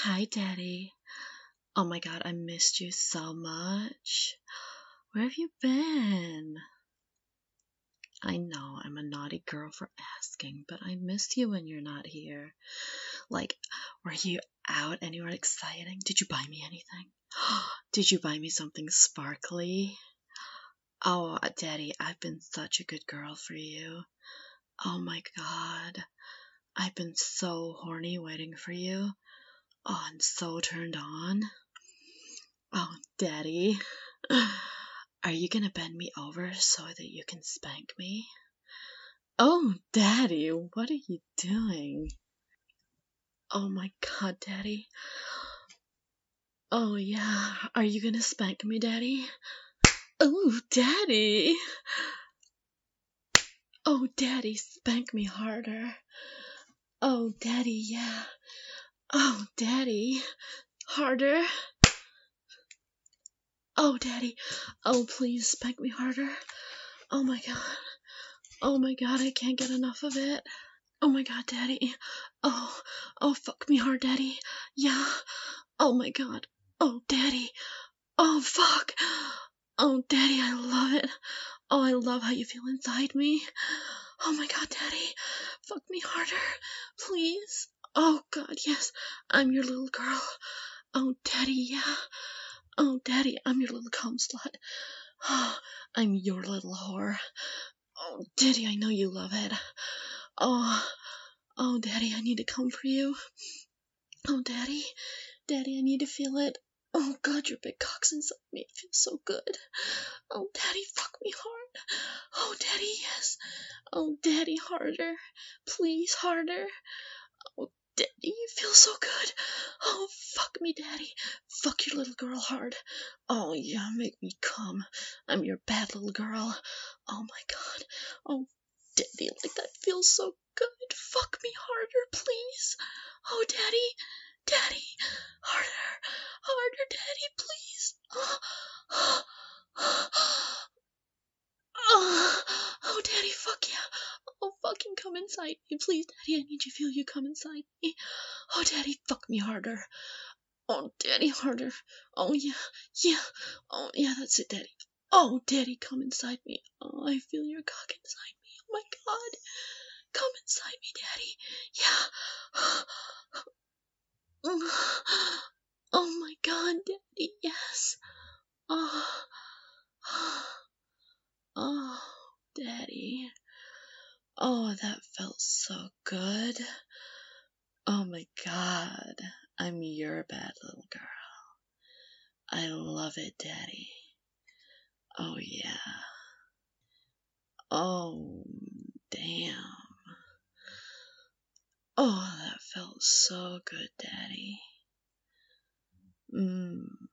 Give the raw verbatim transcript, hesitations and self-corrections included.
Hi, Daddy. Oh my god, I missed you so much. Where have you been? I know I'm a naughty girl for asking, but I miss you when you're not here. Like, were you out anywhere exciting? Did you buy me anything? Did you buy me something sparkly? Oh, Daddy, I've been such a good girl for you. Oh my god. I've been so horny waiting for you. Oh, I'm so turned on. Oh, Daddy. Are you gonna bend me over so that you can spank me? Oh, Daddy, what are you doing? Oh my god, Daddy. Oh yeah, are you gonna spank me, Daddy? Oh, Daddy. Oh, Daddy, spank me harder. Oh, Daddy, yeah. Oh, Daddy, harder. Oh, Daddy. Oh, please spank me harder. Oh my god. Oh my god, I can't get enough of it. Oh my god, Daddy. Oh, oh, fuck me hard, Daddy. Yeah. Oh my god. Oh, Daddy. Oh, fuck. Oh, Daddy, I love it. Oh, I love how you feel inside me. Oh my god, Daddy. Fuck me harder. Please. Oh god, yes. I'm your little girl. Oh, Daddy, yeah. Oh, Daddy, I'm your little cum slut. Oh, I'm your little whore. Oh, Daddy, I know you love it. Oh, oh, Daddy, I need to come for you. Oh, Daddy, Daddy, I need to feel it. Oh, God, your big cock's inside me. It feels so good. Oh, Daddy, fuck me hard. Oh, Daddy, yes. Oh, Daddy, harder. Please, harder. Oh, Daddy, you feel so good. Oh, fuck me, Daddy. Fuck your little girl hard. Oh, yeah, make me come. I'm your bad little girl. Oh, my God. Oh, Daddy, like that feels so good. Fuck me harder, please. Oh, Daddy. Daddy. Harder. Harder, Daddy, please. Oh, oh, oh, oh, oh, Daddy, fuck yeah. Oh, fucking come inside me, please, Daddy. I need to feel you come inside me. Oh, Daddy, fuck me harder. Oh, Daddy, harder. Oh, yeah, yeah. Oh, yeah, that's it, Daddy. Oh, Daddy, come inside me. Oh, I feel your cock inside me. Oh, my God. Come inside me, Daddy. Yeah. Oh, my God, Daddy, yes. Oh, oh, Daddy. Oh, that felt so good. Oh my god, I'm your bad little girl. I love it, Daddy. Oh yeah. Oh, damn. Oh, that felt so good, Daddy. Mmm.